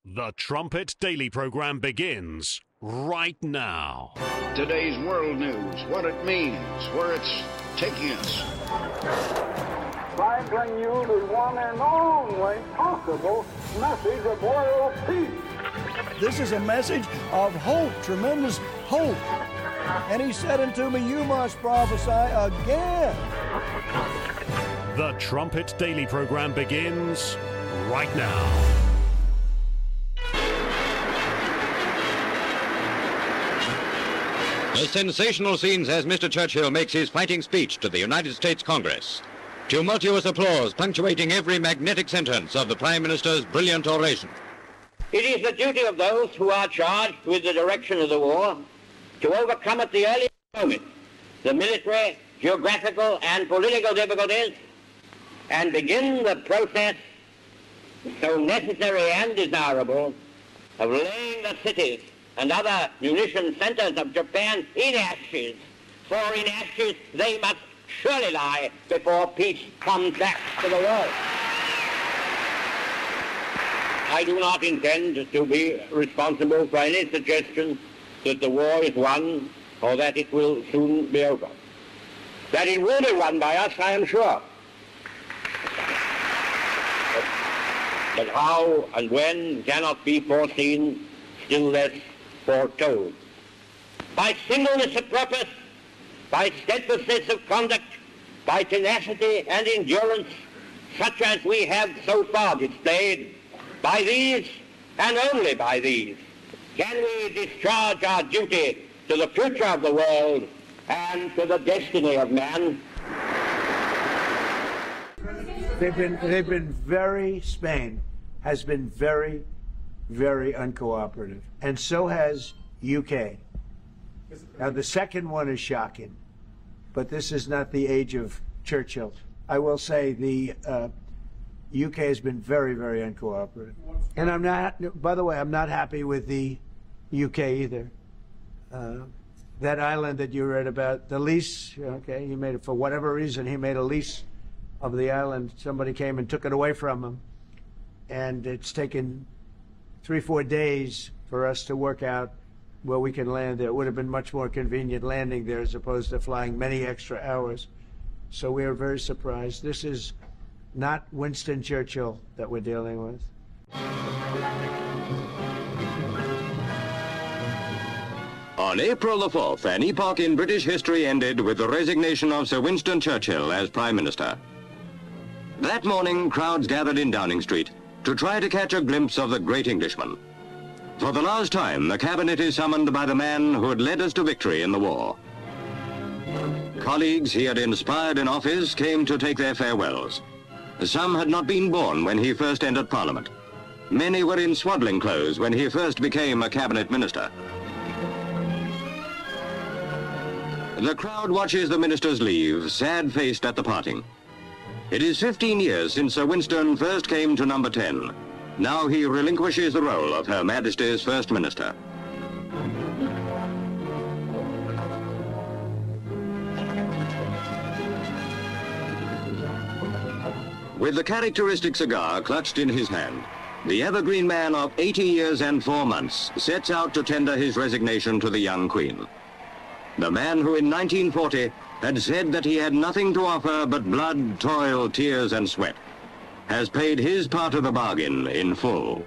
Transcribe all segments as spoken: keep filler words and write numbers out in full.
The Trumpet Daily program begins right now. Today's world news, what it means, where it's taking us. I bring you the one and only possible message of world peace. This is a message of hope, tremendous hope. And he said unto me, you must prophesy again. The Trumpet Daily program begins right now. The sensational scenes as Mister Churchill makes his fighting speech to the United States Congress. Tumultuous applause punctuating every magnetic sentence of the Prime Minister's brilliant oration. It is the duty of those who are charged with the direction of the war to overcome at the earliest moment the military, geographical, and political difficulties and begin the process so necessary and desirable of laying the cities and other munition centers of Japan in ashes, for in ashes they must surely lie before peace comes back to the world. I do not intend to be responsible for any suggestion that the war is won or that it will soon be over. That it will be won by us, I am sure. But, but how and when cannot be foreseen, still less foretold. By singleness of purpose, by steadfastness of conduct, by tenacity and endurance, such as we have so far displayed, by these, and only by these, can we discharge our duty to the future of the world and to the destiny of man. They've been, they've been very, Spain has been very, very uncooperative. And so has U K. Now, the second one is shocking, but this is not the age of Churchill. I will say the uh, U K has been very, very uncooperative. And I'm not, by the way, I'm not happy with the U K either. Uh, that island that you read about, the lease, okay, he made it for whatever reason, he made a lease of the island. Somebody came and took it away from him. And it's taken three, four days for us to work out where we can land there. It would have been much more convenient landing there as opposed to flying many extra hours. So we are very surprised. This is not Winston Churchill that we're dealing with. On April the fourth, an epoch in British history ended with the resignation of Sir Winston Churchill as Prime Minister. That morning, crowds gathered in Downing Street to try to catch a glimpse of the great Englishman. For the last time, the cabinet is summoned by the man who had led us to victory in the war. Colleagues he had inspired in office came to take their farewells. Some had not been born when he first entered Parliament. Many were in swaddling clothes when he first became a cabinet minister. The crowd watches the ministers leave, sad-faced at the parting. It is fifteen years since Sir Winston first came to number ten. Now he relinquishes the role of Her Majesty's First Minister. With the characteristic cigar clutched in his hand, the evergreen man of eighty years and four months sets out to tender his resignation to the young Queen. The man who in nineteen forty had said that he had nothing to offer but blood, toil, tears, and sweat, has paid his part of the bargain in full.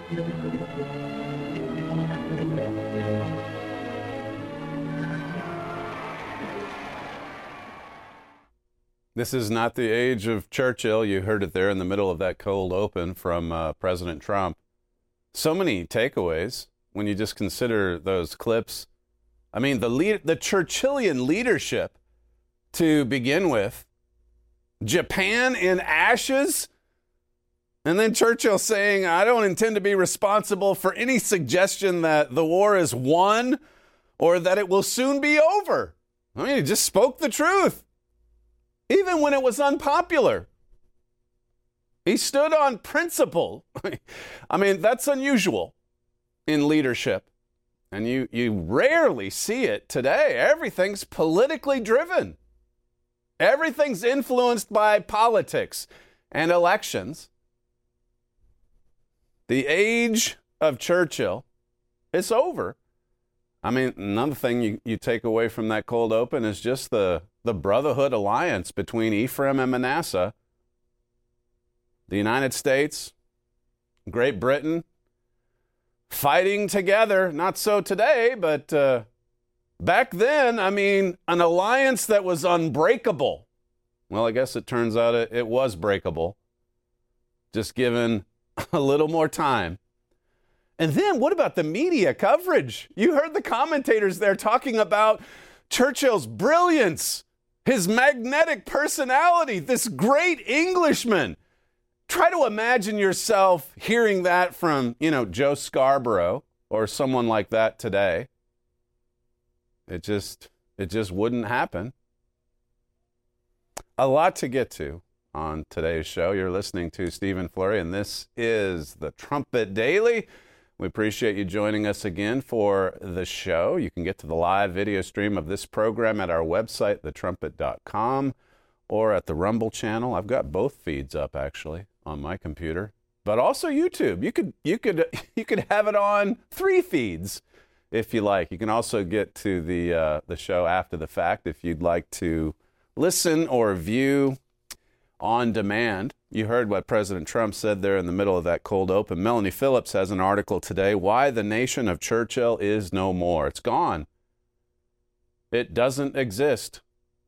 This is not the age of Churchill. You heard it there in the middle of that cold open from uh, President Trump. So many takeaways when you just consider those clips. I mean, the lead, the Churchillian leadership to begin with. Japan in ashes. And then Churchill saying, I don't intend to be responsible for any suggestion that the war is won or that it will soon be over. I mean, he just spoke the truth. Even when it was unpopular. He stood on principle. I mean, that's unusual in leadership. And you, you rarely see it today. Everything's politically driven. Everything's influenced by politics and elections. The age of Churchill, it's over. I mean, another thing you, you take away from that cold open is just the, the brotherhood alliance between Ephraim and Manasseh. The United States, Great Britain, fighting together. Not so today, but uh, back then, I mean, an alliance that was unbreakable. Well, I guess it turns out it, it was breakable, just given a little more time. And then what about the media coverage? You heard the commentators there talking about Churchill's brilliance, his magnetic personality, this great Englishman. Try to imagine yourself hearing that from, you know, Joe Scarborough or someone like that today. It just, it just wouldn't happen. A lot to get to on today's show. You're listening to Stephen Flurry, and this is the Trumpet Daily. We appreciate you joining us again for the show. You can get to the live video stream of this program at our website, the trumpet dot com, or at the Rumble channel. I've got both feeds up, actually, on my computer, but also YouTube. You could you could you could have it on three feeds if you like. You can also get to the uh, the show after the fact if you'd like to listen or view on demand. You heard what President Trump said there in the middle of that cold open. Melanie Phillips has an article today, Why the Nation of Churchill is No More. It's gone. It doesn't exist.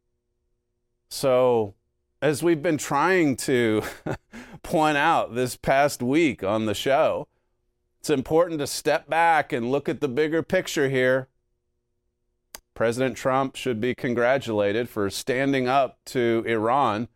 So, as we've been trying to point out this past week on the show, it's important to step back and look at the bigger picture here. President Trump should be congratulated for standing up to Iran.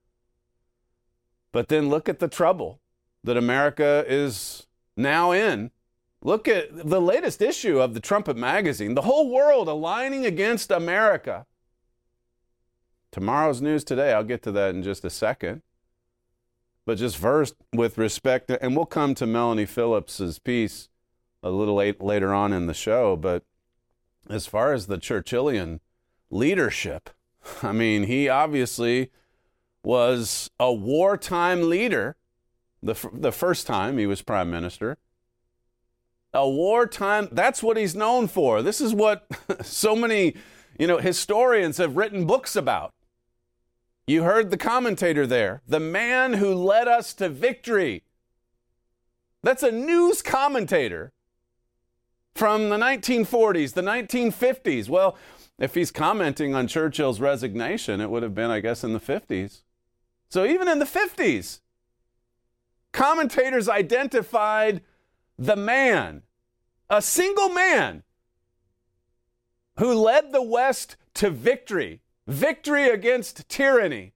But then look at the trouble that America is now in. Look at the latest issue of the Trumpet magazine. The whole world aligning against America. Tomorrow's news today, I'll get to that in just a second. But just first, with respect to, and we'll come to Melanie Phillips's piece a little late, later on in the show, but as far as the Churchillian leadership, I mean, he obviously was a wartime leader the, the first time he was prime minister. A wartime, that's what he's known for. This is what so many, you know, historians have written books about. You heard the commentator there, the man who led us to victory. That's a news commentator from the nineteen forties, the nineteen fifties. Well, if he's commenting on Churchill's resignation, it would have been, I guess, in the fifties. So even in the fifties, commentators identified the man, a single man, who led the West to victory, victory against tyranny.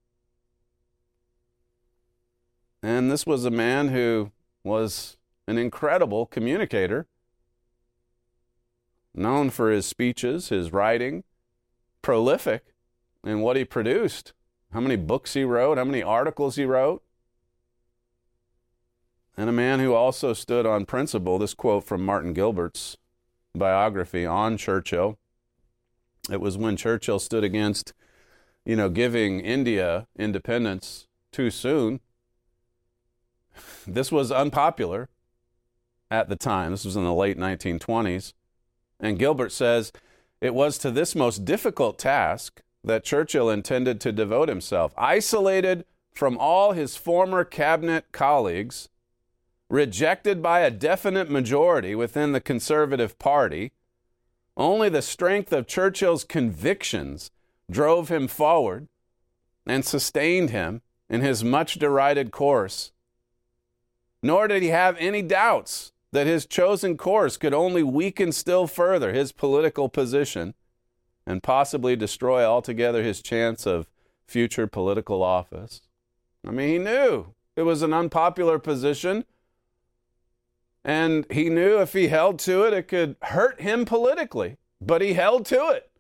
And this was a man who was an incredible communicator, known for his speeches, his writing, prolific in what he produced. How many books he wrote, how many articles he wrote. And a man who also stood on principle. This quote from Martin Gilbert's biography on Churchill. It was when Churchill stood against, you know, giving India independence too soon. This was unpopular at the time. This was in the late nineteen twenties. And Gilbert says, it was to this most difficult task that Churchill intended to devote himself, isolated from all his former cabinet colleagues, rejected by a definite majority within the Conservative Party. Only the strength of Churchill's convictions drove him forward and sustained him in his much derided course. Nor did he have any doubts that his chosen course could only weaken still further his political position and possibly destroy altogether his chance of future political office. I mean, he knew it was an unpopular position, and he knew if he held to it, it could hurt him politically, but he held to it.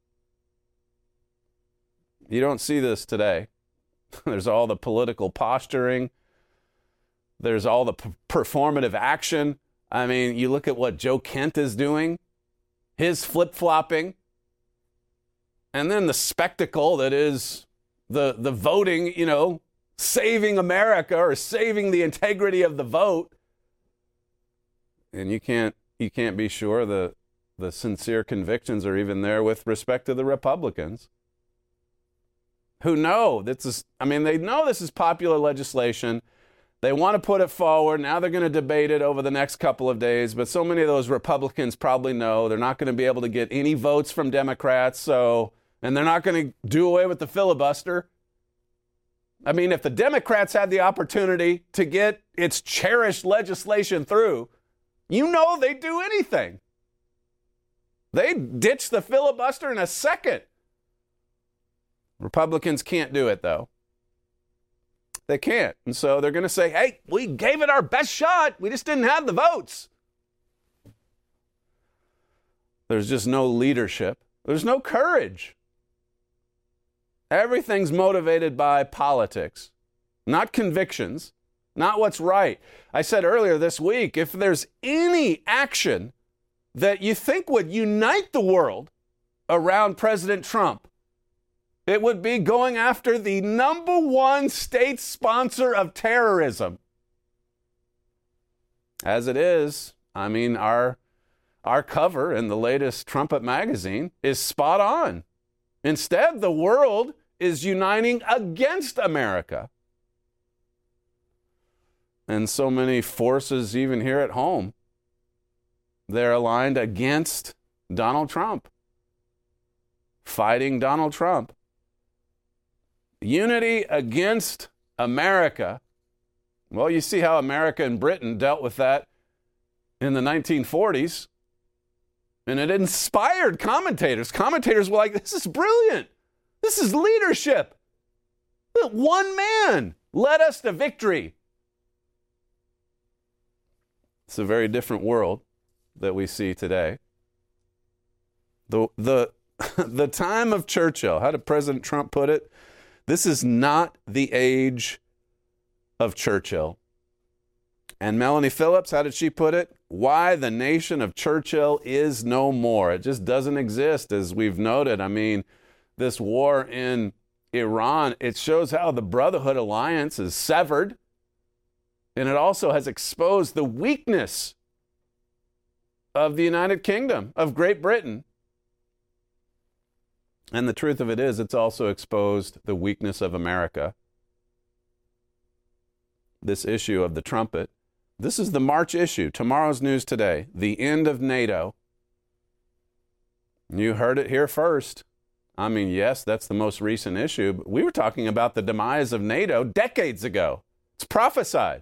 You don't see this today. There's all the political posturing. There's all the p- performative action. I mean, you look at what Joe Kent is doing, his flip-flopping, and then the spectacle that is the, the voting, you know, saving America or saving the integrity of the vote. and you can't you can't be sure the the sincere convictions are even there with respect to the Republicans, who know this is, I mean, they know this is popular legislation. They want to put it forward. Now they're going to debate it over the next couple of days. But so many of those Republicans probably know they're not going to be able to get any votes from Democrats. So, and they're not going to do away with the filibuster. I mean, if the Democrats had the opportunity to get its cherished legislation through, you know they'd do anything. They'd ditch the filibuster in a second. Republicans can't do it, though. They can't. And so they're going to say, hey, we gave it our best shot. We just didn't have the votes. There's just no leadership. There's no courage. Everything's motivated by politics, not convictions, not what's right. I said earlier this week, if there's any action that you think would unite the world around President Trump, it would be going after the number one state sponsor of terrorism. As it is, I mean, our, our cover in the latest Trumpet magazine is spot on. Instead, the world is uniting against America. And so many forces, even here at home, they're aligned against Donald Trump, fighting Donald Trump. Unity against America. Well, you see how America and Britain dealt with that in the nineteen forties. And it inspired commentators. Commentators were like, this is brilliant. This is leadership. One man led us to victory. It's a very different world that we see today. The, the, the time of Churchill, how did President Trump put it? This is not the age of Churchill. And Melanie Phillips, how did she put it? Why the nation of Churchill is no more. It just doesn't exist, as we've noted. I mean, this war in Iran, it shows how the Brotherhood Alliance is severed. And it also has exposed the weakness of the United Kingdom, of Great Britain. And the truth of it is, it's also exposed the weakness of America. This issue of the trumpet. This is the March issue, tomorrow's news today, the end of NATO. You heard it here first. I mean, yes, that's the most recent issue, but we were talking about the demise of NATO decades ago. It's prophesied.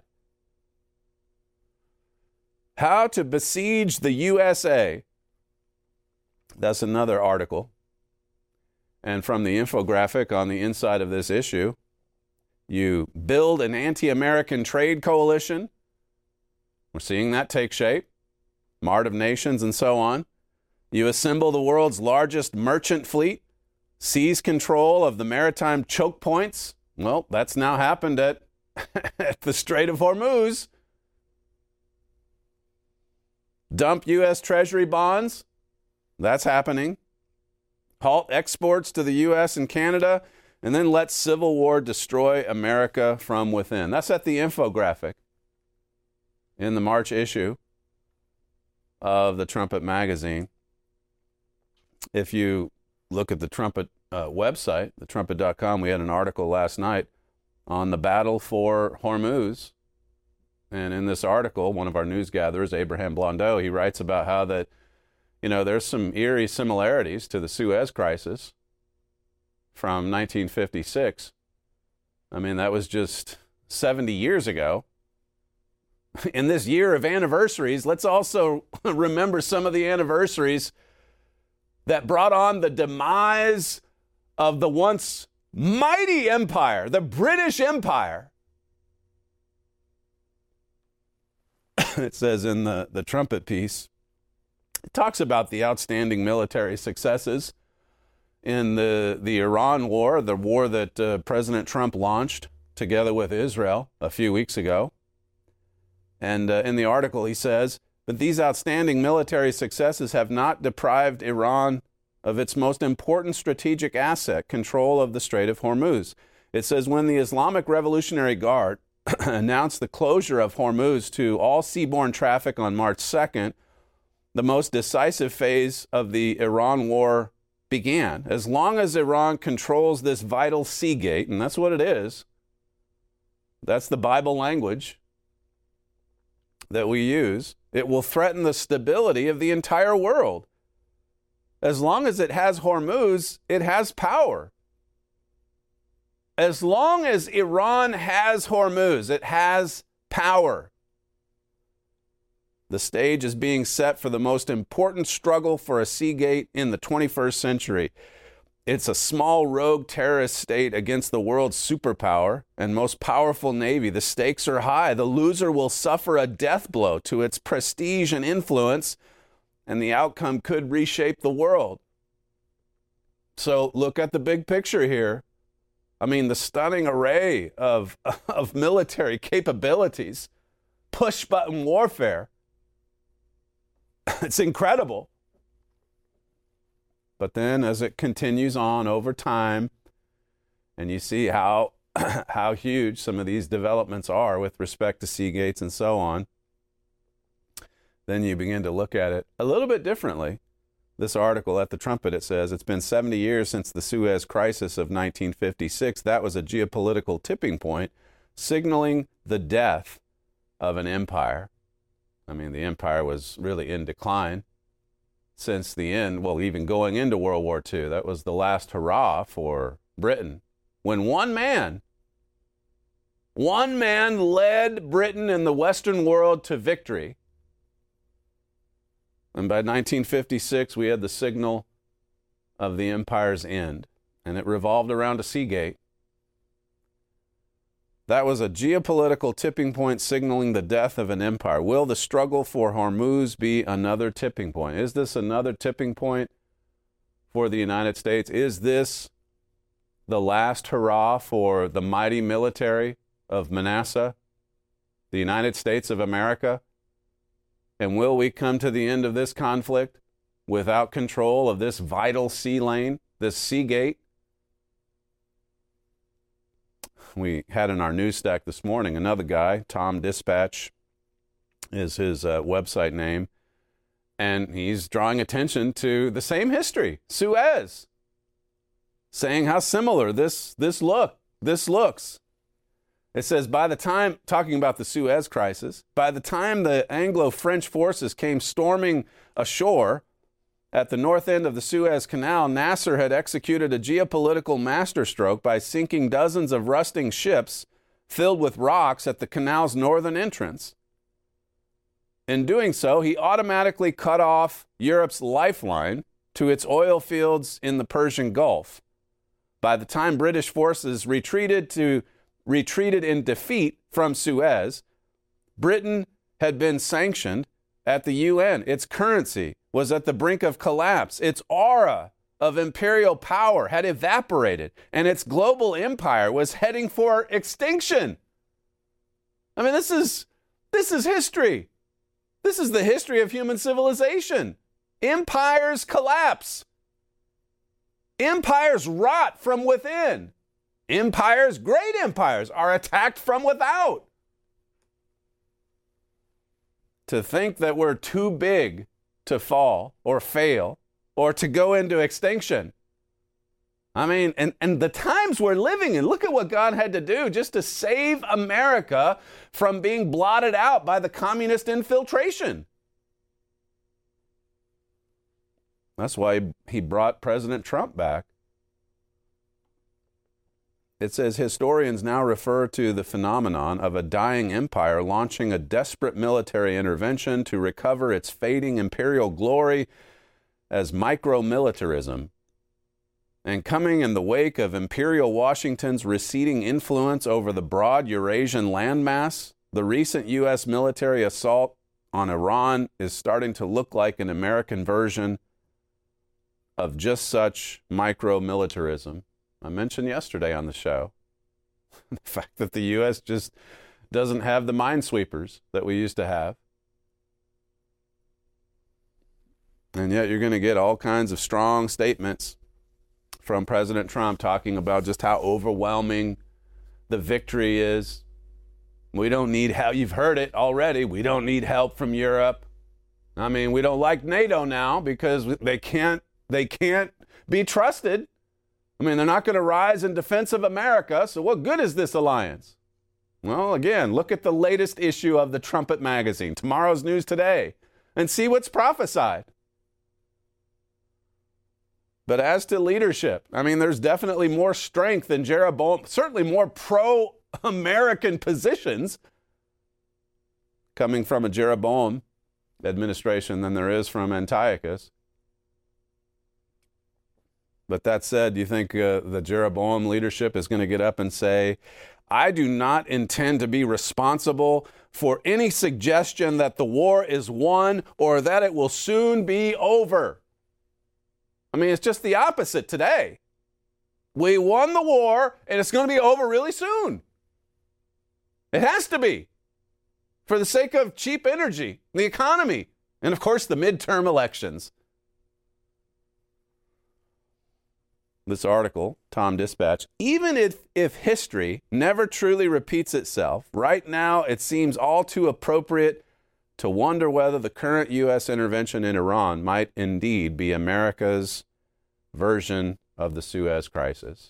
How to besiege the U S A. That's another article. And from the infographic on the inside of this issue, you build an anti-American trade coalition. We're seeing that take shape. Mart of Nations and so on. You assemble the world's largest merchant fleet, seize control of the maritime choke points. Well, that's now happened at, at the Strait of Hormuz. Dump U S Treasury bonds. That's happening. Halt exports to the U S and Canada, and then let civil war destroy America from within. That's at the infographic in the March issue of the Trumpet magazine. If you look at the Trumpet uh, website, the trumpet dot com, we had an article last night on the battle for Hormuz. And in this article, one of our news gatherers, Abraham Blondeau, he writes about how that, you know, there's some eerie similarities to the Suez Crisis from nineteen fifty-six. I mean, that was just seventy years ago. In this year of anniversaries, let's also remember some of the anniversaries that brought on the demise of the once mighty empire, the British Empire. It says in the, the Trumpet piece, it talks about the outstanding military successes in the, the Iran war, the war that uh, President Trump launched together with Israel a few weeks ago. And uh, in the article, he says, but these outstanding military successes have not deprived Iran of its most important strategic asset, control of the Strait of Hormuz. It says, when the Islamic Revolutionary Guard announced the closure of Hormuz to all seaborne traffic on March second, the most decisive phase of the Iran war began. As long as Iran controls this vital sea gate, and that's what it is, that's the Bible language that we use, it will threaten the stability of the entire world. As long as it has Hormuz, it has power. As long as Iran has Hormuz, it has power. The stage is being set for the most important struggle for a sea gate in the twenty-first century. It's a small rogue terrorist state against the world's superpower and most powerful navy. The stakes are high. The loser will suffer a death blow to its prestige and influence, and the outcome could reshape the world. So look at the big picture here. I mean, the stunning array of, of military capabilities, push-button warfare. It's incredible. But then as it continues on over time, and you see how, how huge some of these developments are with respect to sea gates and so on, then you begin to look at it a little bit differently. This article at the Trumpet, it says, it's been seventy years since the Suez Crisis of nineteen fifty-six. That was a geopolitical tipping point, signaling the death of an empire. I mean, the empire was really in decline since the end, well, even going into World War Two. That was the last hurrah for Britain. When one man, one man led Britain and the Western world to victory. And by nineteen fifty-six, we had the signal of the empire's end, and it revolved around a sea gate. That was a geopolitical tipping point signaling the death of an empire. Will the struggle for Hormuz be another tipping point? Is this another tipping point for the United States? Is this the last hurrah for the mighty military of Manasseh, the United States of America? And will we come to the end of this conflict without control of this vital sea lane, this sea gate? We had in our news stack this morning another guy, Tom Dispatch is his uh, website name, and he's drawing attention to the same history, Suez, saying how similar this this look this looks. It says, by the time, talking about the Suez crisis, by the time the Anglo-French forces came storming ashore at the north end of the Suez Canal, Nasser had executed a geopolitical masterstroke by sinking dozens of rusting ships filled with rocks at the canal's northern entrance. In doing so, he automatically cut off Europe's lifeline to its oil fields in the Persian Gulf. By the time British forces retreated to retreated in defeat from Suez, Britain had been sanctioned at the U N. Its currency was at the brink of collapse. Its aura of imperial power had evaporated, and its global empire was heading for extinction. I mean, this is this is history. This is the history of human civilization. Empires collapse. Empires rot from within. Empires, great empires, are attacked from without. To think that we're too big to fall or fail or to go into extinction. I mean, and, and the times we're living in, look at what God had to do just to save America from being blotted out by the communist infiltration. That's why he brought President Trump back. It says historians now refer to the phenomenon of a dying empire launching a desperate military intervention to recover its fading imperial glory as micro-militarism. And coming in the wake of Imperial Washington's receding influence over the broad Eurasian landmass, the recent U S military assault on Iran is starting to look like an American version of just such micro-militarism. I mentioned yesterday on the show the fact that the U S just doesn't have the minesweepers that we used to have. And yet you're going to get all kinds of strong statements from President Trump talking about just how overwhelming the victory is We don't need help. You've heard it already. We don't need help from Europe. I mean, we don't like NATO now because they can't, they can't be trusted. I mean, they're not going to rise in defense of America. So what good is this alliance? Well, again, look at the latest issue of the Trumpet magazine, Tomorrow's News Today, and see what's prophesied. But as to leadership, I mean, there's definitely more strength in Jeroboam, certainly more pro-American positions coming from a Jeroboam administration than there is from Antiochus. But that said, do you think uh, the Jeroboam leadership is going to get up and say, I do not intend to be responsible for any suggestion that the war is won or that it will soon be over? I mean, it's just the opposite today. We won the war, and it's going to be over really soon. It has to be, for the sake of cheap energy, the economy, and of course the midterm elections. This article, Tom Dispatch, even if, if history never truly repeats itself, right now it seems all too appropriate to wonder whether the current U S intervention in Iran might indeed be America's version of the Suez Crisis.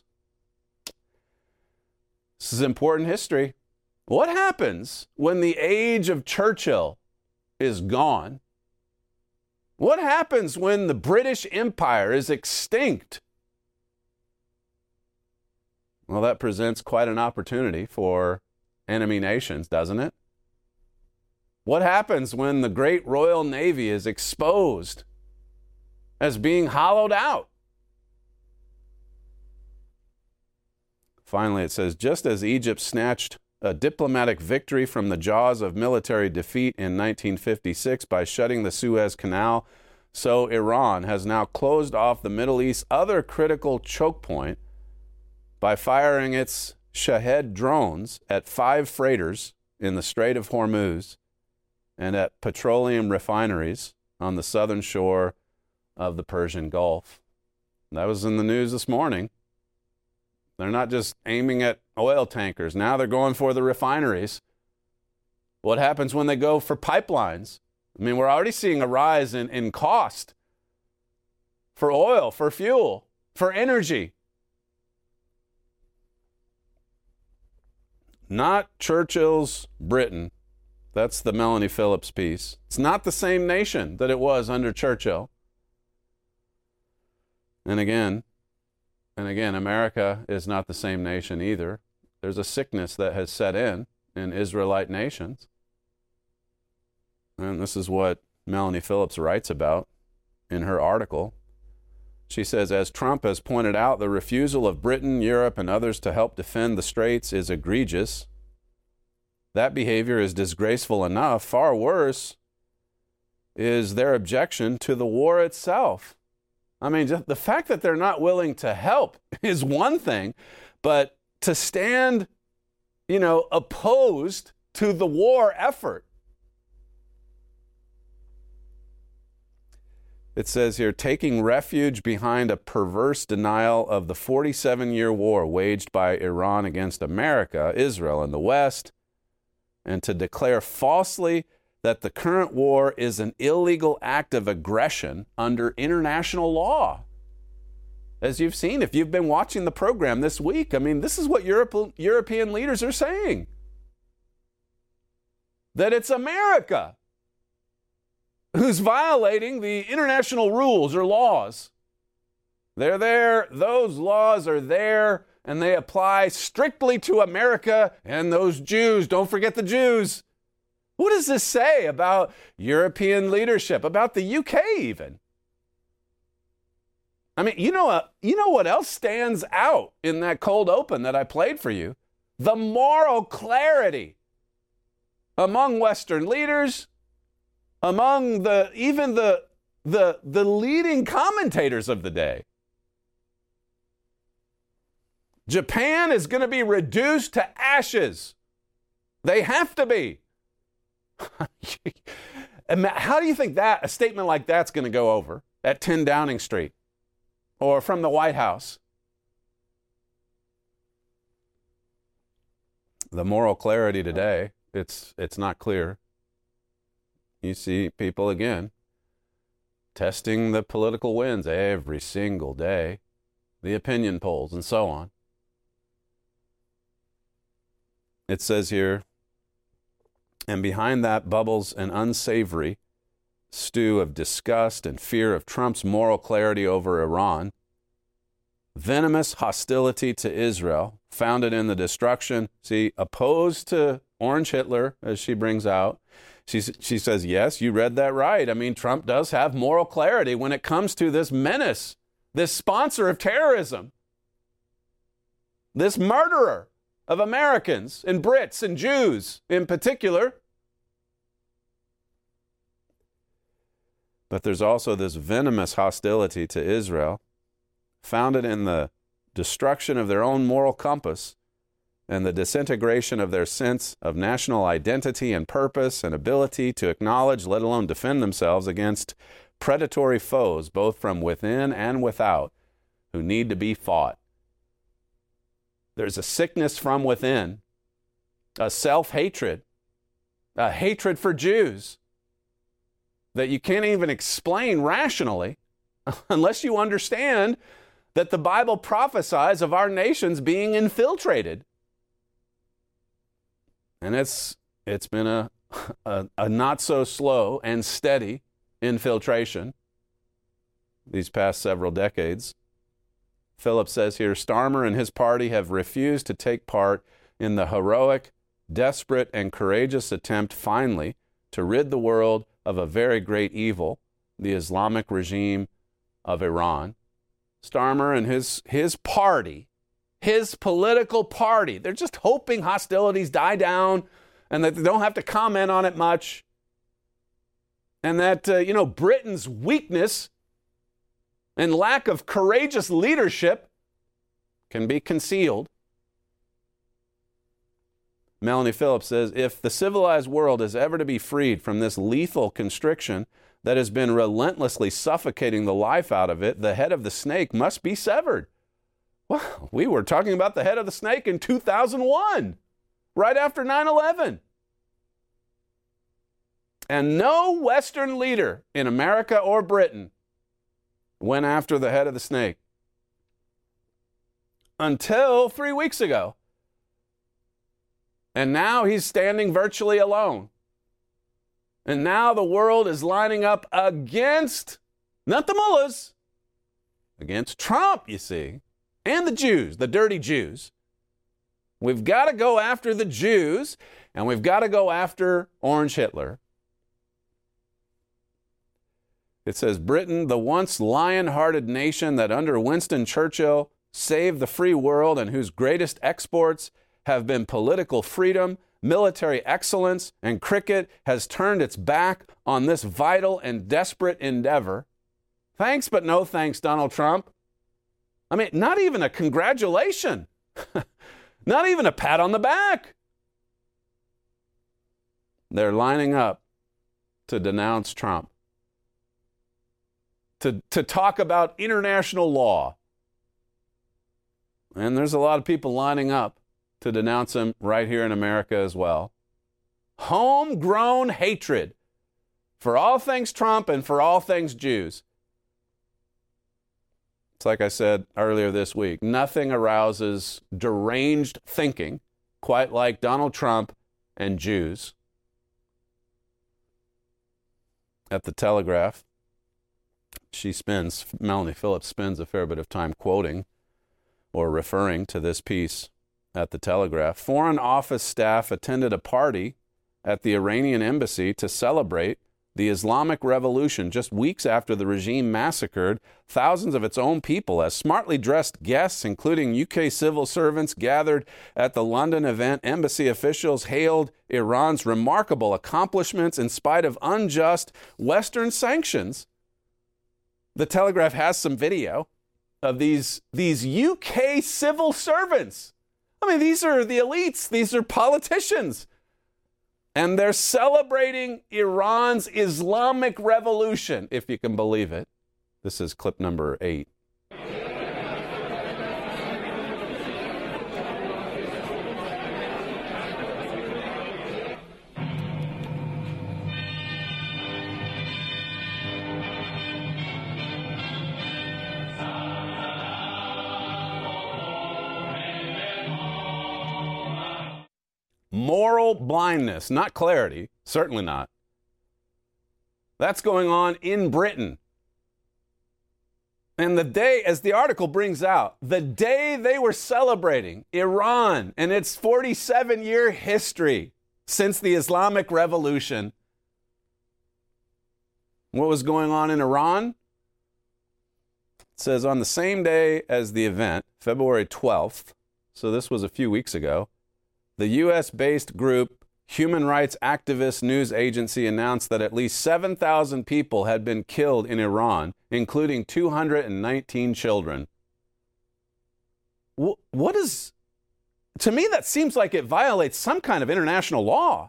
This is important history. What happens when the age of Churchill is gone? What happens when the British Empire is extinct? Well, that presents quite an opportunity for enemy nations, doesn't it? What happens when the great Royal Navy is exposed as being hollowed out? Finally, it says, just as Egypt snatched a diplomatic victory from the jaws of military defeat in nineteen fifty-six by shutting the Suez Canal, so Iran has now closed off the Middle East's other critical choke point by firing its Shahed drones at five freighters in the Strait of Hormuz and at petroleum refineries on the southern shore of the Persian Gulf. That was in the news this morning. They're not just aiming at oil tankers. Now they're going for the refineries. What happens when they go for pipelines? I mean, we're already seeing a rise in, in cost for oil, for fuel, for energy. Not Churchill's Britain. That's the Melanie Phillips piece. It's not the same nation that it was under Churchill. And again, and again, America is not the same nation either. There's a sickness that has set in in Israelite nations. And this is what Melanie Phillips writes about in her article. She says, as Trump has pointed out, the refusal of Britain, Europe, and others to help defend the straits is egregious. That behavior is disgraceful enough. Far worse is their objection to the war itself. I mean, just the fact that they're not willing to help is one thing, but to stand, you know, opposed to the war effort. It says here, taking refuge behind a perverse denial of the forty-seven-year war waged by Iran against America, Israel, and the West, and to declare falsely that the current war is an illegal act of aggression under international law. As you've seen, if you've been watching the program this week, I mean, this is what Europe, European leaders are saying. That it's America who's violating the international rules or laws. They're there, those laws are there, and they apply strictly to America and those Jews. Don't forget the Jews. What does this say about European leadership, about the U K even? I mean, you know, uh, you know what else stands out in that cold open that I played for you? The moral clarity among Western leaders, among the even the the the leading commentators of the day. Japan is going to be reduced to ashes. They have to be. How do you think that a statement like that's going to go over at ten Downing Street or from the White House? the moral clarity today, it's it's not clear. You see people, again, testing the political winds every single day, the opinion polls and so on. It says here, and behind that bubbles an unsavory stew of disgust and fear of Trump's moral clarity over Iran, venomous hostility to Israel, founded in the destruction, see, opposed to Orange Hitler, as she brings out. She, she says, yes, you read that right. I mean, Trump does have moral clarity when it comes to this menace, this sponsor of terrorism, this murderer of Americans and Brits and Jews in particular. But there's also this venomous hostility to Israel, founded in the destruction of their own moral compass and the disintegration of their sense of national identity and purpose and ability to acknowledge, let alone defend themselves against predatory foes, both from within and without, who need to be fought. There's a sickness from within, a self-hatred, a hatred for Jews that you can't even explain rationally unless you understand that the Bible prophesies of our nations being infiltrated. And it's it's been a, a, a not so slow and steady infiltration these past several decades. Philip says here, Starmer and his party have refused to take part in the heroic, desperate, and courageous attempt finally to rid the world of a very great evil, the Islamic regime of Iran. Starmer and his his party, his political party, they're just hoping hostilities die down and that they don't have to comment on it much. And that, uh, you know, Britain's weakness and lack of courageous leadership can be concealed. Melanie Phillips says, if the civilized world is ever to be freed from this lethal constriction that has been relentlessly suffocating the life out of it, the head of the snake must be severed. Well, we were talking about the head of the snake in two thousand one, right after nine eleven. And no Western leader in America or Britain went after the head of the snake until three weeks ago. And now he's standing virtually alone. And now the world is lining up against, not the mullahs, against Trump, you see, and the Jews, the dirty Jews. We've got to go after the Jews, and we've got to go after Orange Hitler. It says, Britain, the once lion-hearted nation that under Winston Churchill saved the free world and whose greatest exports have been political freedom, military excellence, and cricket, has turned its back on this vital and desperate endeavor. Thanks, but no thanks, Donald Trump. I mean, not even a congratulation. Not even a pat on the back. They're lining up to denounce Trump, to, to talk about international law. And there's a lot of people lining up to denounce him right here in America as well. Homegrown hatred for all things Trump and for all things Jews. It's like I said earlier this week, nothing arouses deranged thinking quite like Donald Trump and Jews. At the Telegraph, she spends, Melanie Phillips spends a fair bit of time quoting or referring to this piece at the Telegraph. Foreign Office staff attended a party at the Iranian embassy to celebrate the Islamic Revolution just weeks after the regime massacred thousands of its own people as smartly dressed guests, including U K civil servants, gathered at the London event. Embassy officials hailed Iran's remarkable accomplishments in spite of unjust Western sanctions. The Telegraph has some video of these, these U K civil servants. I mean, these are the elites. These are politicians. And they're celebrating Iran's Islamic Revolution, if you can believe it. This is clip number eight. moral blindness, not clarity, certainly not. That's going on in Britain. And the day, as the article brings out, the day they were celebrating Iran and its forty-seven year history since the Islamic Revolution, what was going on in Iran? It says on the same day as the event, February twelfth, so this was a few weeks ago, the U S-based group Human Rights Activist News Agency announced that at least seven thousand people had been killed in Iran, including two hundred nineteen children. What is, to me, that seems like it violates some kind of international law.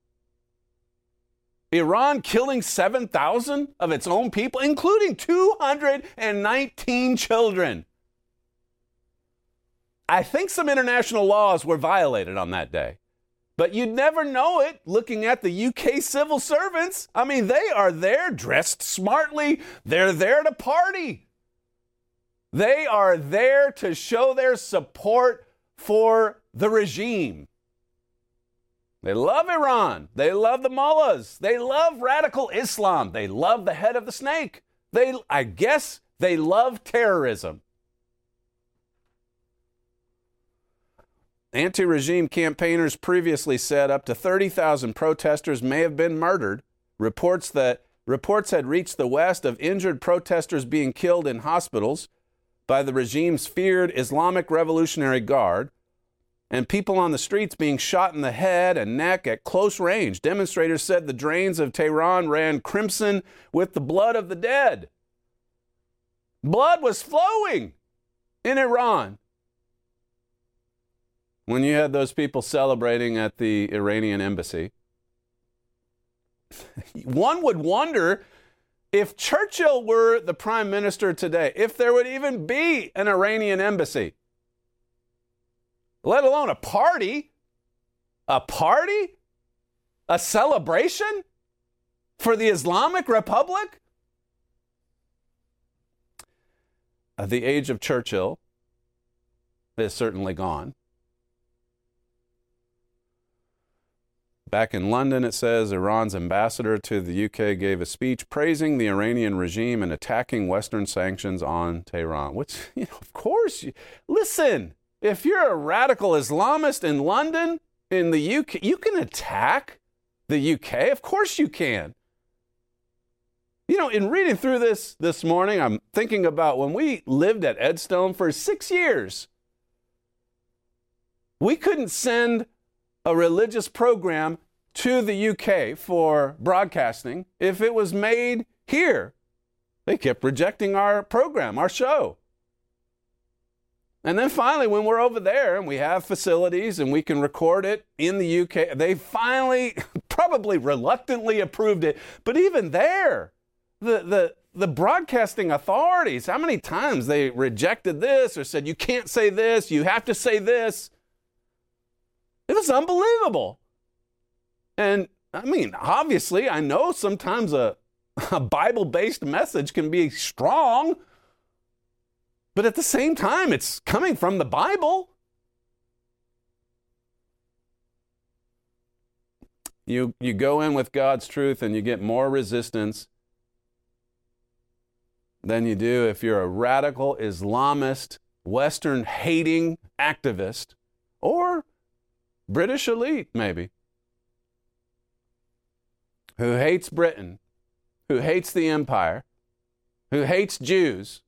Iran killing seven thousand of its own people, including two hundred nineteen children. I think some international laws were violated on that day. But you'd never know it looking at the U K civil servants. I mean, they are there dressed smartly. They're there to party. They are there to show their support for the regime. They love Iran. They love the mullahs. They love radical Islam. They love the head of the snake. They, I guess they love terrorism. Anti-regime campaigners previously said up to thirty thousand protesters may have been murdered. Reports that reports had reached the West of injured protesters being killed in hospitals by the regime's feared Islamic Revolutionary Guard, and people on the streets being shot in the head and neck at close range. Demonstrators said the drains of Tehran ran crimson with the blood of the dead. Blood was flowing in Iran when you had those people celebrating at the Iranian embassy. One would wonder if Churchill were the prime minister today, if there would even be an Iranian embassy, let alone a party, a party, a celebration for the Islamic Republic. Uh, the age of Churchill is certainly gone. Back in London, it says Iran's ambassador to the U K gave a speech praising the Iranian regime and attacking Western sanctions on Tehran. Which, you know, of course, you, listen, if you're a radical Islamist in London, in the U K, you can attack the U K. Of course you can. You know, in reading through this this morning, I'm thinking about when we lived at Edstone for six years. We couldn't send a religious program to the U K for broadcasting if it was made here. They kept rejecting our program, our show. And then finally, when we're over there and we have facilities and we can record it in the U K, they finally, probably reluctantly approved it. But even there, the, the, the broadcasting authorities, how many times they rejected this or said, you can't say this, you have to say this. It was unbelievable. And I mean, obviously, I know sometimes a, a Bible-based message can be strong, but at the same time, it's coming from the Bible. You, you go in with God's truth and you get more resistance than you do if you're a radical Islamist, Western-hating activist, or British elite, maybe, who hates Britain, who hates the empire, who hates Jews.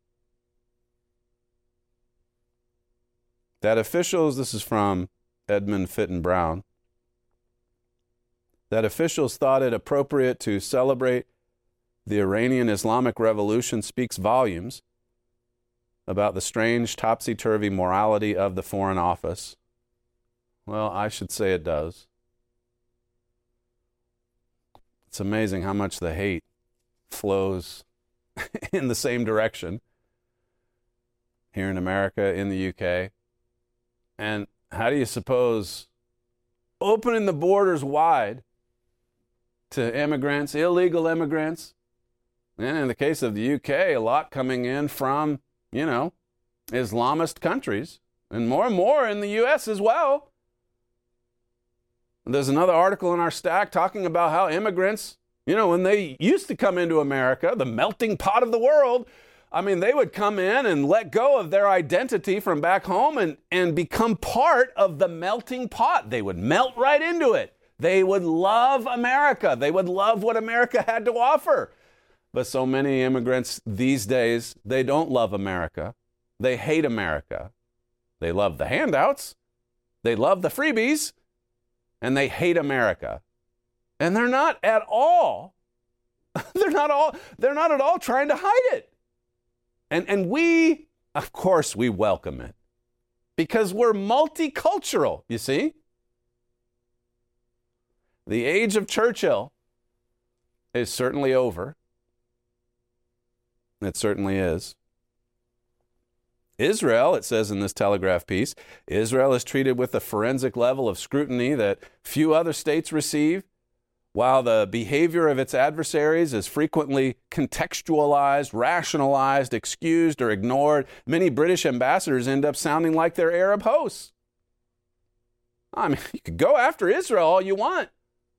That officials, this is from Edmund Fitton Brown, that officials thought it appropriate to celebrate the Iranian Islamic Revolution speaks volumes about the strange topsy-turvy morality of the Foreign Office. Well, I should say it does. It's amazing how much the hate flows in the same direction here in America, in the U K. And how do you suppose opening the borders wide to immigrants, illegal immigrants, and in the case of the U K, a lot coming in from, you know, Islamist countries, and more and more in the U S as well. There's another article in our stack talking about how immigrants, you know, when they used to come into America, the melting pot of the world, I mean, they would come in and let go of their identity from back home and, and become part of the melting pot. They would melt right into it. They would love America. They would love what America had to offer. But so many immigrants these days, they don't love America. They hate America. They love the handouts. They love the freebies. And they hate America. And they're not at all, they're not all, they're not at all trying to hide it. And, and we, of course, we welcome it because we're multicultural, you see? The age of Churchill is certainly over. It certainly is. Israel, it says in this Telegraph piece, Israel is treated with a forensic level of scrutiny that few other states receive. While the behavior of its adversaries is frequently contextualized, rationalized, excused, or ignored, many British ambassadors end up sounding like their Arab hosts. I mean, you could go after Israel all you want.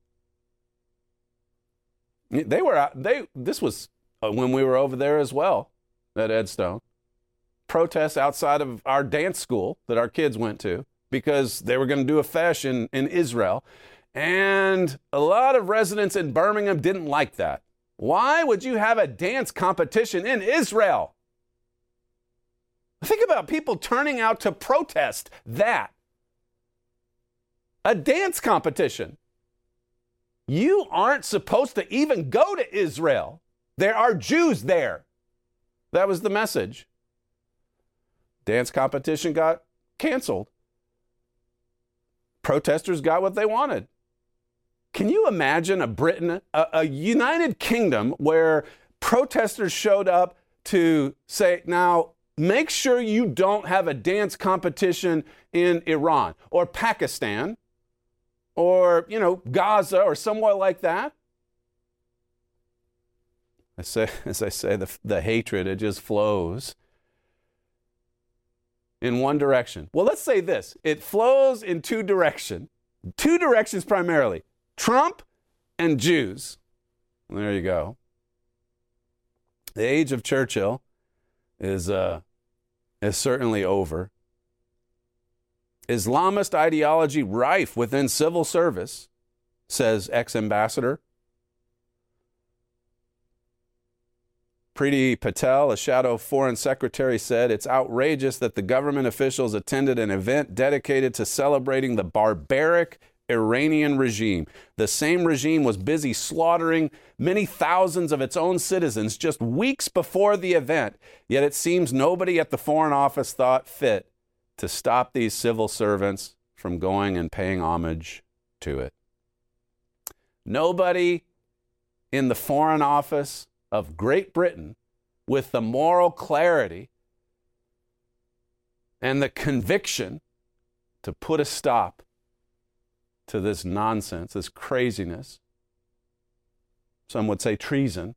They were out, they, this was when we were over there as well at Edstone. Protests outside of our dance school that our kids went to because they were going to do a fesh in, in Israel. And a lot of residents in Birmingham didn't like that. Why would you have a dance competition in Israel? Think about people turning out to protest that. A dance competition. You aren't supposed to even go to Israel. There are Jews there. That was the message. Dance competition got canceled. Protesters got what they wanted. Can you imagine a Britain, a, a United Kingdom where protesters showed up to say, now make sure you don't have a dance competition in Iran or Pakistan or, you know, Gaza or somewhere like that? I say, as I say, the, the hatred, it just flows in one direction. Well, let's say this. It flows in two directions. Two directions primarily. Trump and Jews. There you go. The age of Churchill is, uh, is certainly over. Islamist ideology rife within civil service, says ex-ambassador. Priti Patel, a shadow foreign secretary, said it's outrageous that the government officials attended an event dedicated to celebrating the barbaric Iranian regime. The same regime was busy slaughtering many thousands of its own citizens just weeks before the event, yet it seems nobody at the Foreign Office thought fit to stop these civil servants from going and paying homage to it. Nobody in the Foreign Office of Great Britain with the moral clarity and the conviction to put a stop to this nonsense, this craziness. Some would say treason.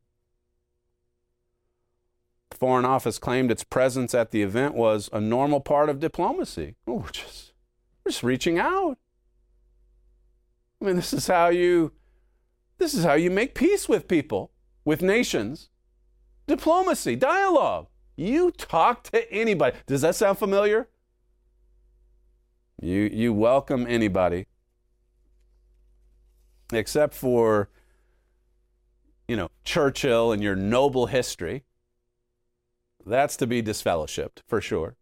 The Foreign Office claimed its presence at the event was a normal part of diplomacy. Oh, we're just, we're just reaching out. I mean, this is how you, this is how you make peace with people, with nations. Diplomacy, dialogue. You talk to anybody. Does that sound familiar? You, you welcome anybody. Except for, you know, Churchill and your noble history. That's to be disfellowshipped, for sure.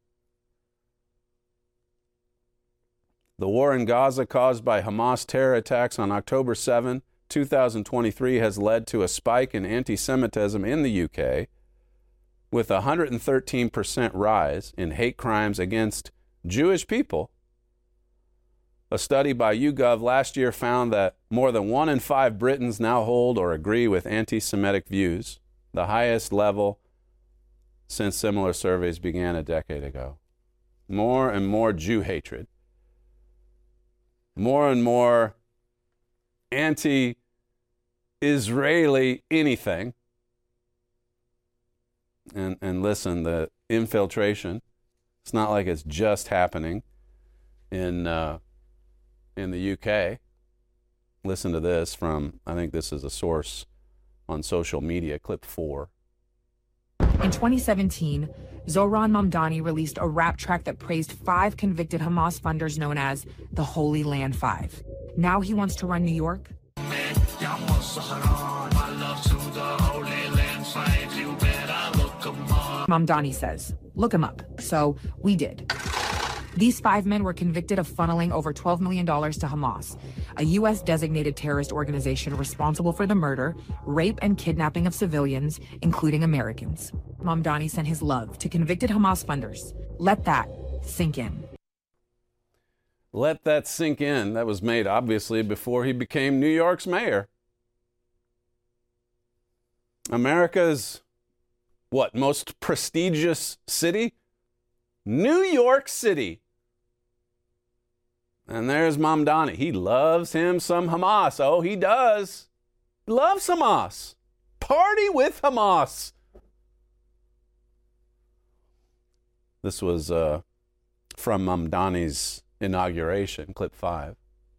The war in Gaza caused by Hamas terror attacks on October seventh, two thousand twenty-three has led to a spike in anti-Semitism in the U K, with a one hundred thirteen percent rise in hate crimes against Jewish people. A study by YouGov last year found that more than one in five Britons now hold or agree with anti-Semitic views, the highest level since similar surveys began a decade ago. More and more Jew hatred. More and more anti-Israeli anything. And, and listen, the infiltration, it's not like it's just happening in... Uh, in the U K. Listen to this from, I think this is a source on social media, clip four. In twenty seventeen, Zohran Mamdani released a rap track that praised five convicted Hamas funders known as the Holy Land Five. Now he wants to run New York? Mamdani says, look him up. So we did. These five men were convicted of funneling over twelve million dollars to Hamas, a U S designated terrorist organization responsible for the murder, rape, and kidnapping of civilians, including Americans. Mamdani sent his love to convicted Hamas funders. Let that sink in. Let that sink in. That was made, obviously, before he became New York's mayor. America's, what, most prestigious city? New York City. And there's Mamdani. He loves him some Hamas. Oh, he does. Loves Hamas. Party with Hamas. This was uh, from Mamdani's inauguration, clip five.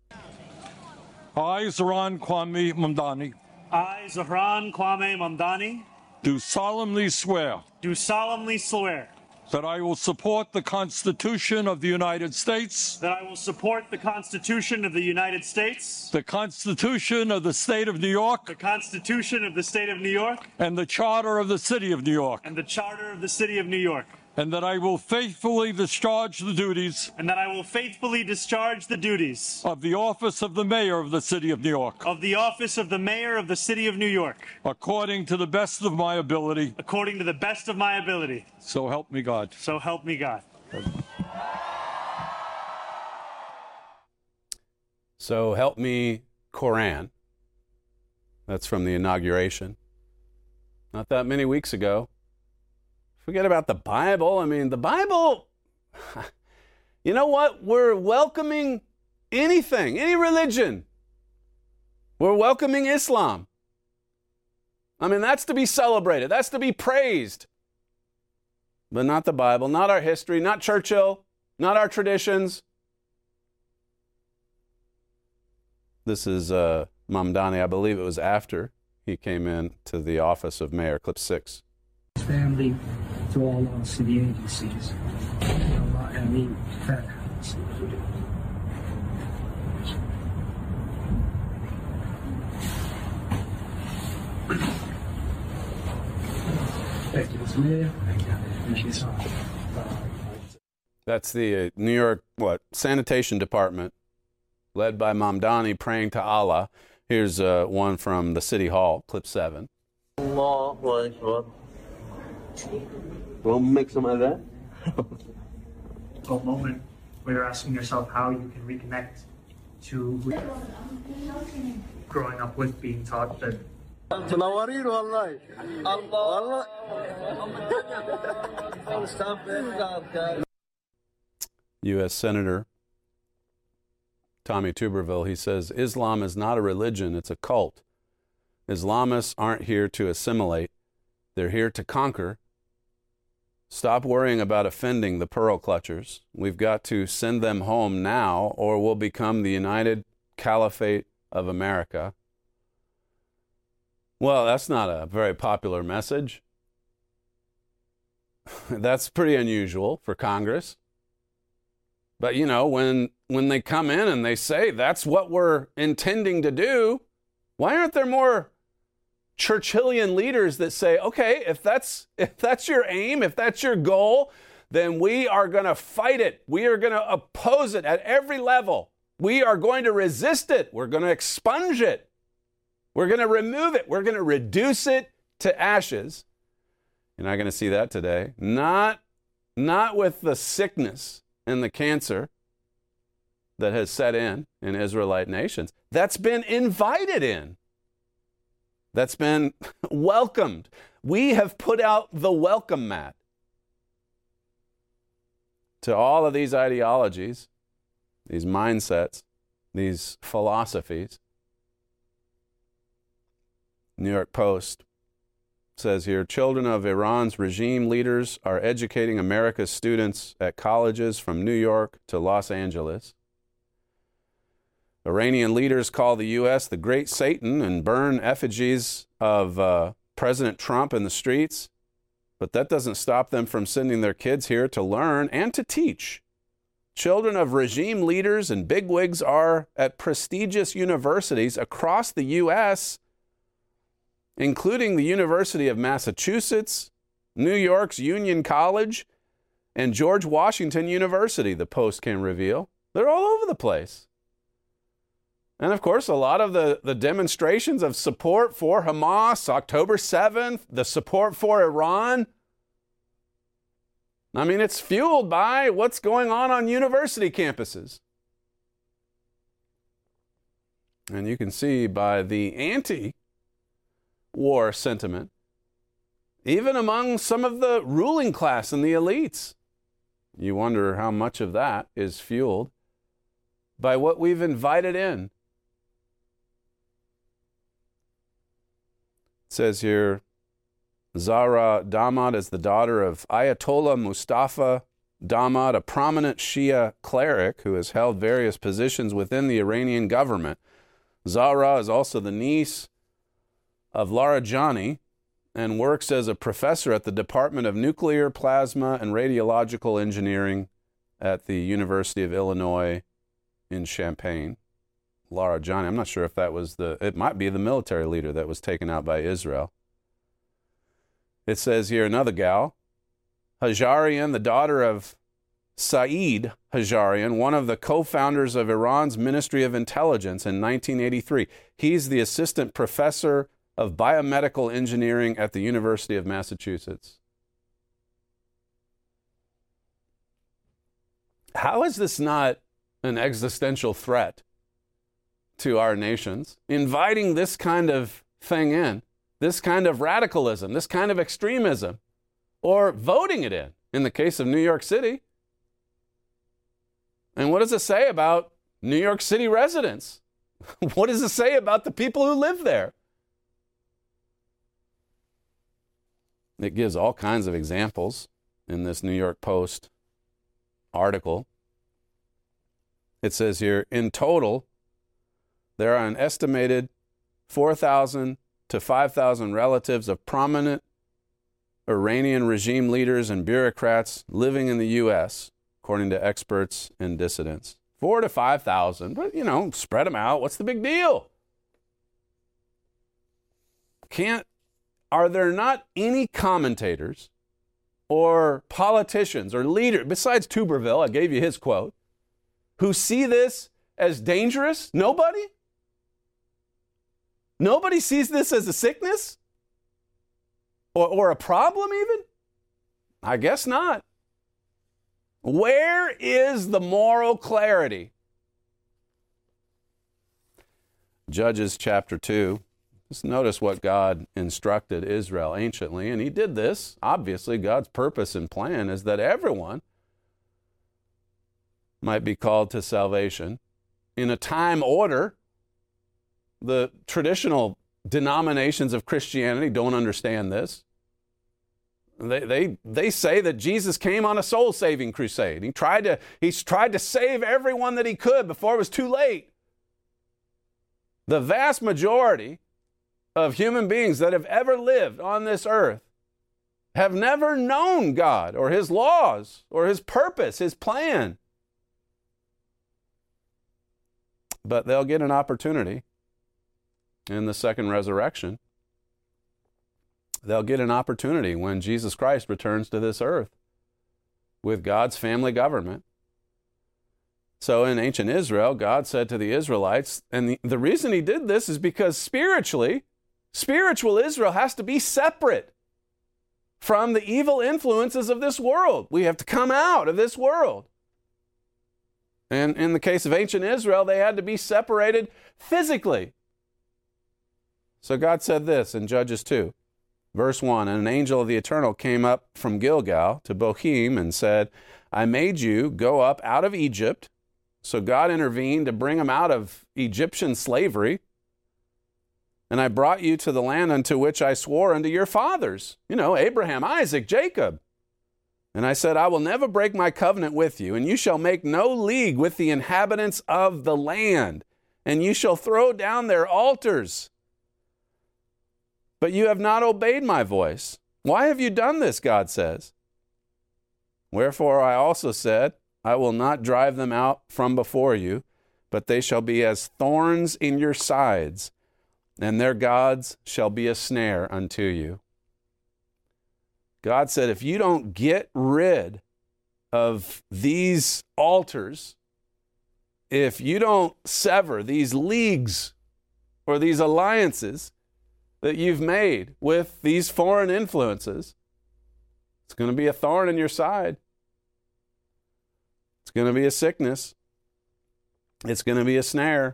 I, Zohran Kwame Mamdani, I, Zohran Kwame Mamdani, do solemnly swear do solemnly swear that I will support the Constitution of the United States, that I will support the Constitution of the United States, the Constitution of the State of New York, the Constitution of the State of New York, and the Charter of the City of New York, and the Charter of the City of New York, and that I will faithfully discharge the duties and that I will faithfully discharge the duties of the office of the Mayor of the City of New York, of the office of the Mayor of the City of New York, according to the best of my ability. according to the best of my ability. So help me God. So help me God. So help me, Koran. That's from the inauguration. Not that many weeks ago. Forget about the Bible. I mean, the Bible, you know what? We're welcoming anything, any religion. We're welcoming Islam. I mean, that's to be celebrated. That's to be praised. But not the Bible, not our history, not Churchill, not our traditions. This is uh, Mamdani. I believe it was after he came in to the office of mayor, clip six. Family, to all our city agencies, I mean, fat house. Thank you, Mister Mayor. Thank you, sir. That's the uh, New York, what, sanitation department, led by Mamdani praying to Allah. Here's uh, one from the city hall, clip seven. Allah Akbar. Want to make some of that? A moment where you're asking yourself how you can reconnect to growing up with being taught that U S Senator Tommy Tuberville, he says, Islam is not a religion, it's a cult. Islamists aren't here to assimilate, they're here to conquer. Stop worrying about offending the pearl clutchers. We've got to send them home now, or we'll become the United Caliphate of America. Well, that's not a very popular message. That's pretty unusual for Congress. But, you know, when when they come in and they say that's what we're intending to do, why aren't there more Churchillian leaders that say, okay, if that's if that's your aim, if that's your goal, then we are going to fight it. We are going to oppose it at every level. We are going to resist it. We're going to expunge it. We're going to remove it. We're going to reduce it to ashes. You're not going to see that today. Not, not with the sickness and the cancer that has set in in Israelite nations. That's been invited in. That's been welcomed. We have put out the welcome mat to all of these ideologies, these mindsets, these philosophies. New York Post says here, children of Iran's regime leaders are educating America's students at colleges from New York to Los Angeles. Iranian leaders call the U S the Great Satan and burn effigies of uh, President Trump in the streets. But that doesn't stop them from sending their kids here to learn and to teach. Children of regime leaders and bigwigs are at prestigious universities across the U S, including the University of Massachusetts, New York's Union College, and George Washington University, the Post can reveal. They're all over the place. And of course, a lot of the, the demonstrations of support for Hamas, October seventh, the support for Iran, I mean, it's fueled by what's going on on university campuses. And you can see by the anti-war sentiment, even among some of the ruling class and the elites. You wonder how much of that is fueled by what we've invited in. It says here, Zahra Damad is the daughter of Ayatollah Mustafa Damad, a prominent Shia cleric who has held various positions within the Iranian government. Zahra is also the niece of Larijani and works as a professor at the Department of Nuclear, Plasma, and Radiological Engineering at the University of Illinois in Champaign. Larijani, I'm not sure if that was the, it might be the military leader that was taken out by Israel. It says here another gal, Hajarian, the daughter of Saeed Hajarian, one of the co-founders of Iran's Ministry of Intelligence in nineteen eighty-three. He's the assistant professor of biomedical engineering at the University of Massachusetts. How is this not an existential threat to our nations? Inviting this kind of thing in, this kind of radicalism, this kind of extremism, or voting it in, in the case of New York City. And what does it say about New York City residents? What does it say about the people who live there? It gives all kinds of examples in this New York Post article. It says here, in total, there are an estimated four thousand to five thousand relatives of prominent Iranian regime leaders and bureaucrats living in the U S, according to experts and dissidents. Four to five thousand, but, you know, spread them out. What's the big deal? Can't, are there not any commentators or politicians or leaders, besides Tuberville, I gave you his quote, who see this as dangerous? Nobody? Nobody sees this as a sickness? Or, or a problem even? I guess not. Where is the moral clarity? Judges chapter two. Just notice what God instructed Israel anciently, and he did this. Obviously, God's purpose and plan is that everyone might be called to salvation in a time order. The traditional denominations of Christianity don't understand this. They, they, they say that Jesus came on a soul-saving crusade. He tried to, he's tried to save everyone that he could before it was too late. The vast majority of human beings that have ever lived on this earth have never known God or his laws or his purpose, his plan. But they'll get an opportunity in the second resurrection. They'll get an opportunity when Jesus Christ returns to this earth with God's family government. So in ancient Israel, God said to the Israelites, and the, the reason he did this is because spiritually, spiritual Israel has to be separate from the evil influences of this world. We have to come out of this world. And in the case of ancient Israel, they had to be separated physically. So God said this in Judges two, verse one, and an angel of the Eternal came up from Gilgal to Bochim and said, I made you go up out of Egypt. So God intervened to bring them out of Egyptian slavery. And I brought you to the land unto which I swore unto your fathers, you know, Abraham, Isaac, Jacob. And I said, I will never break my covenant with you, and you shall make no league with the inhabitants of the land. and you shall throw down their altars. But you have not obeyed my voice. Why have you done this, God says? Wherefore I also said, I will not drive them out from before you, but they shall be as thorns in your sides, and their gods shall be a snare unto you. God said, if you don't get rid of these altars, if you don't sever these leagues or these alliances that you've made with these foreign influences, it's going to be a thorn in your side. It's going to be a sickness. It's going to be a snare.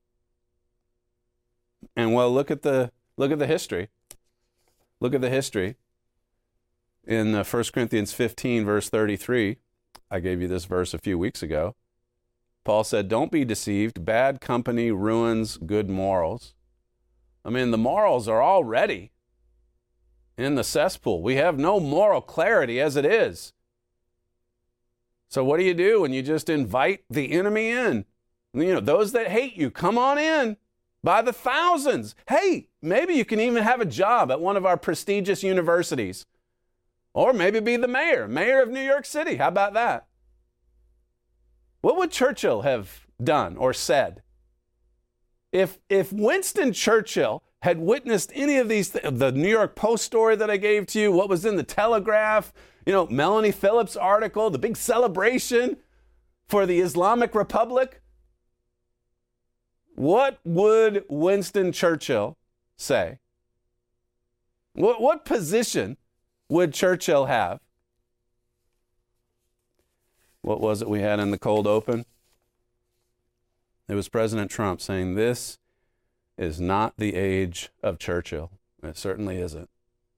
And well, look at the look at the history. Look at the history. In uh, First Corinthians fifteen, verse thirty-three, I gave you this verse a few weeks ago. Paul said, don't be deceived. Bad company ruins good morals. I mean, the morals are already in the cesspool. We have no moral clarity as it is. So what do you do when you just invite the enemy in? You know, those that hate you, come on in by the thousands. Hey, maybe you can even have a job at one of our prestigious universities. Or maybe be the mayor, mayor of New York City. How about that? What would Churchill have done or said? If, if Winston Churchill had witnessed any of these, th- the New York Post story that I gave to you, what was in the Telegraph, you know, Melanie Phillips' article, the big celebration for the Islamic Republic, what would Winston Churchill say? What, what position would Churchill have? What was it we had in the cold open? It was President Trump saying, this is not the age of Churchill. It certainly isn't.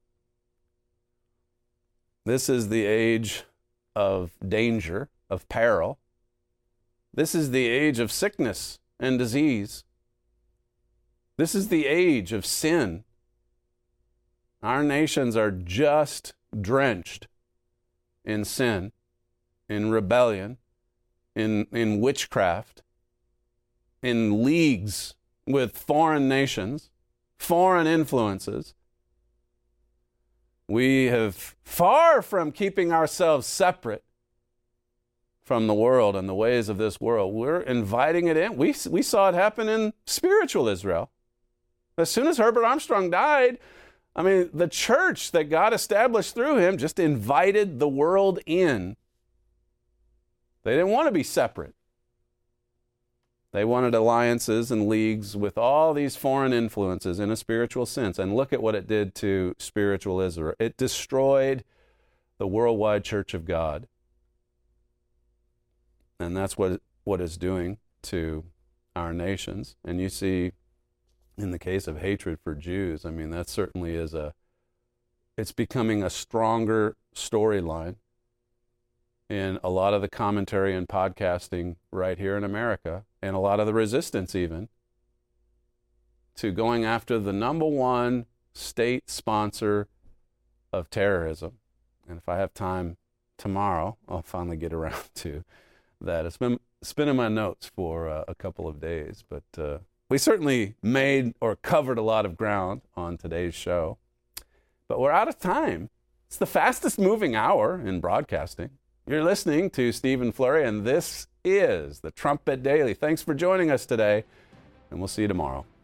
This is the age of danger, of peril. This is the age of sickness and disease. This is the age of sin. Our nations are just drenched in sin, in rebellion, in, in witchcraft, in leagues with foreign nations, foreign influences. We have, far from keeping ourselves separate from the world and the ways of this world, we're inviting it in. We, we saw it happen in spiritual Israel. As soon as Herbert Armstrong died, I mean, the church that God established through him just invited the world in. They didn't want to be separate. They wanted alliances and leagues with all these foreign influences in a spiritual sense. And look at what it did to spiritual Israel. It destroyed the worldwide church of God. And that's what, what it's doing to our nations. And you see, in the case of hatred for Jews, I mean, that certainly is a, it's becoming a stronger storyline in a lot of the commentary and podcasting right here in America, and a lot of the resistance even to going after the number one state sponsor of terrorism. And if I have time tomorrow, I'll finally get around to that. It's been, it's been in my notes for uh, a couple of days, but uh, we certainly made or covered a lot of ground on today's show. But we're out of time. It's the fastest moving hour in broadcasting. You're listening to Stephen Flurry, and this is the Trumpet Daily. Thanks for joining us today, and we'll see you tomorrow.